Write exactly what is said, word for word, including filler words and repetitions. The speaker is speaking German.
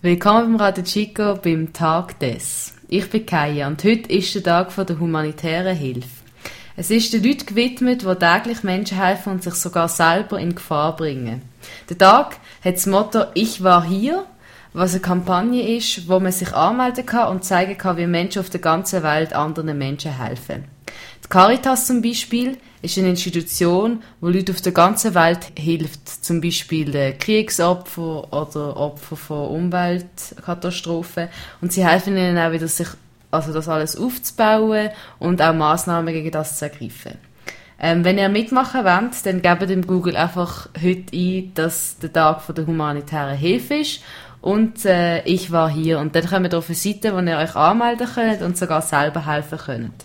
Willkommen beim Radio Chico beim Tag des. Ich bin Kaya und heute ist der Tag von der humanitären Hilfe. Es ist den Leuten gewidmet, die täglich Menschen helfen und sich sogar selber in Gefahr bringen. Der Tag hat das Motto «Ich war hier», was eine Kampagne ist, wo man sich anmelden kann und zeigen kann, wie Menschen auf der ganzen Welt anderen Menschen helfen. Die Caritas zum Beispiel ist eine Institution, wo Leute auf der ganzen Welt hilft, zum Beispiel Kriegsopfer oder Opfer von Umweltkatastrophen. Und sie helfen ihnen auch wieder, sich, also das alles aufzubauen und auch Massnahmen gegen das zu ergreifen. Ähm, wenn ihr mitmachen wollt, dann gebt im Google einfach heute ein, dass der Tag von der humanitären Hilfe ist. Und äh, ich war hier. Und dann kommt ihr auf eine Seite, wo ihr euch anmelden könnt und sogar selber helfen könnt.